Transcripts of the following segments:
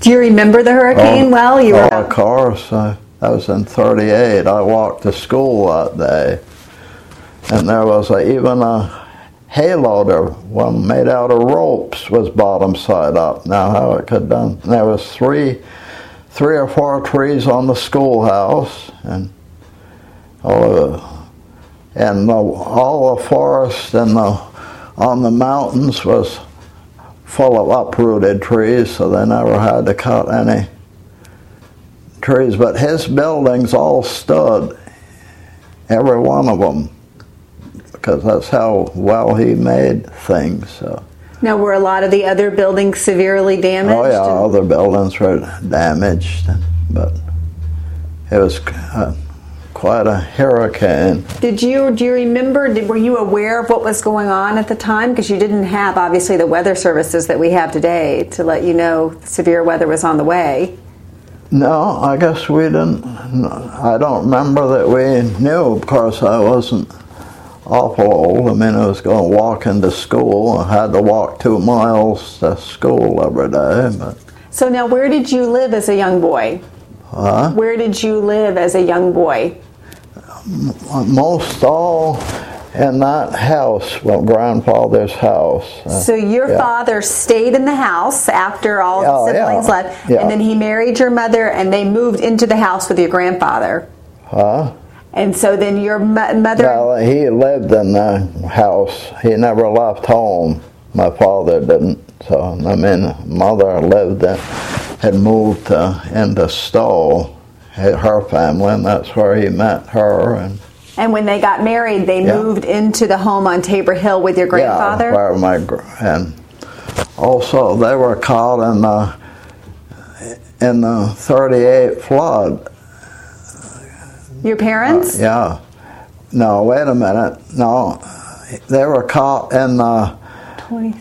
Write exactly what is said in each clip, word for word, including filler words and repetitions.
Do you remember the hurricane oh, well? You were oh, of course. I, that was in thirty-eight. I walked to school that day, and there was a, even a hay loader, one made out of ropes, was bottom side up. Now how it could done? And there was three, three or four trees on the schoolhouse, and all the, and the, all the forest and the on the mountains was full of uprooted trees, so they never had to cut any trees. But his buildings all stood, every one of them, because that's how well he made things. So. Now, were a lot of the other buildings severely damaged? Oh yeah, other buildings were damaged, but it was uh, quite a hurricane. Did you, do you remember, did, were you aware of what was going on at the time? Because you didn't have, obviously, the weather services that we have today to let you know severe weather was on the way. No, I guess we didn't. I don't remember that we knew. Of course, I wasn't awful old. I mean, I was going to walk into school. I had to walk two miles to school every day. But. So now, where did you live as a young boy? Huh? Where did you live as a young boy? Most all in that house, well, grandfather's house. Uh, so your yeah. father stayed in the house after all oh, the siblings yeah. left, yeah. and then he married your mother, and they moved into the house with your grandfather. Huh? And so then your mo- mother... Well, he lived in the house. He never left home. My father didn't. So, I mean, mother lived in, had moved uh, into Stowe, her family, and that's where he met her. And And when they got married, they yeah. moved into the home on Tabor Hill with your grandfather? Yeah, where my, and also they were caught in the, in the thirty-eight flood. Your parents? Uh, yeah. No, wait a minute. No, they were caught in the... twenty.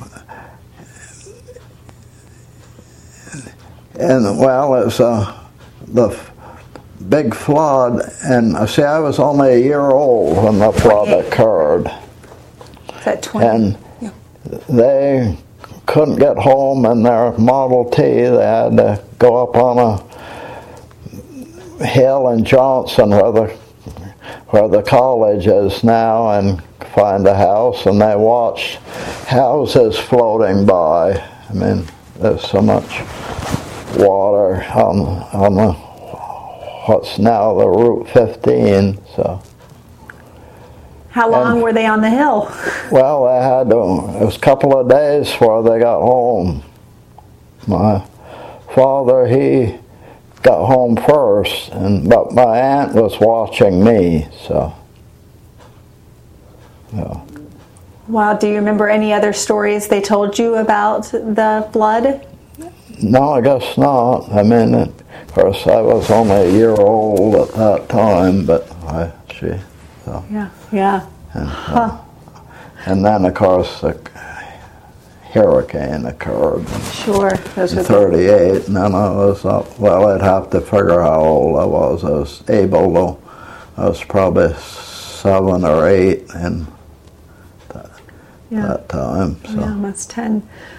And, well, it's uh, the big flood, and uh, see, I was only a year old when the flood occurred. Is that twenty? And yeah. they couldn't get home in their Model T. They had to go up on a hill in Johnson where the, where the college is now and find a house, and they watched houses floating by. I mean, there's so much water on, on the what's now the Route fifteen, so. How long and, were they on the hill? Well, they had to, it was a couple of days before they got home. My father, he got home first, and but my aunt was watching me, so. Yeah. Wow, do you remember any other stories they told you about the flood? No, I guess not. I mean, of course, I was only a year old at that time, but I, she, so. Yeah, yeah. And, huh. uh, and then, of course, the hurricane occurred sure. Those in were thirty-eight, and then I was up, well, I'd have to figure how old I was. I was able to, I was probably seven or eight in that, yeah. that time. So. Yeah, almost ten.